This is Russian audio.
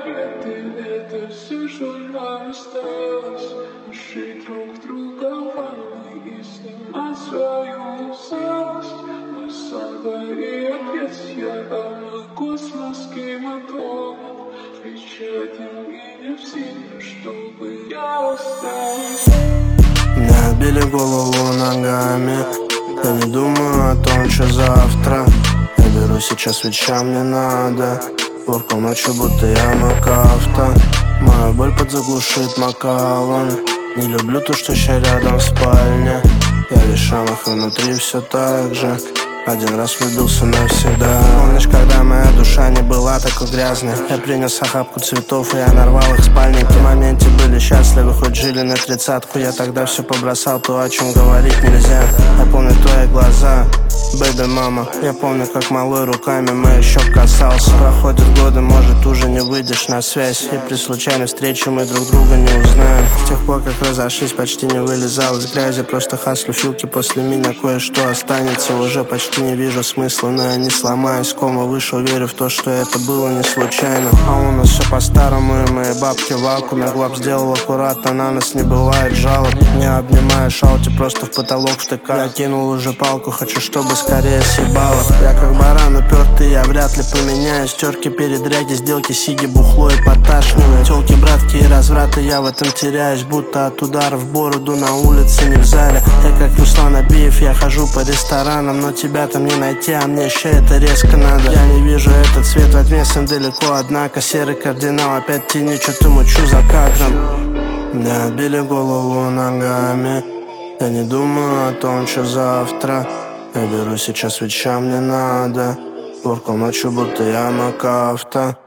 сигареты, это все, что нам осталось. Жить друг друга в ванной и снимать свою усталость. Мы сонда и ответ я, а мы космос кинодром. Печатаем меня в силе, чтобы я осталась. Мне отбили голову ногами. Я не думаю о том, что завтра. Я беру сейчас, ведь чем мне надо. Поркал ночью, будто я МакАвто. Моя боль подзаглушит Макалон. Не люблю то, что ща рядом в спальне. Я лишамах, и внутри все так же. Один раз влюбился навсегда. Помнишь, когда моя душа не была такой грязной? Я принес охапку цветов, и я нарвал их в спальне. В моменте были счастливы, хоть жили на 30-ку. Я тогда все побросал, то, о чем говорить нельзя. Я помню твои глаза, бэйби мама. Я помню, как малой руками моих щек касался. Проходят годы, может, уже не выйдешь на связь. И при случайной встрече мы друг друга не узнаем. С тех пор, как разошлись, почти не вылезал из грязи. Просто хаслю филки, после меня кое-что останется. Уже почти не вижу смысла, но я не сломаюсь. Кома вышел, верю в то, что это было не случайно. А у нас все по-старому, и мои бабки в вакууме. Глаб сделал аккуратно, на нас не бывает жалоб. Не обнимаю шалти, просто в потолок втыкаю. Я кинул уже палку, хочу, чтобы скорее съебало. Я как баран упертый, я вряд ли поменяюсь. Терки, передряги, сделки, сиги, бухло и поташнивает. Телки, братки и развраты, я в этом теряюсь. Будто от удара в бороду на улице, не в зале. Я как Руслан Абиев, я хожу по ресторанам, но тебя там не найти, а мне еще это резко надо. Я не вижу этот цвет, во тьме сын далеко, однако серый кардинал опять тени, что-то мучу за кадром. Мне отбили голову ногами. Я не думаю о том, что завтра. Я беру сейчас, ведь чем мне надо. Поркал ночью, будто я МакАвто.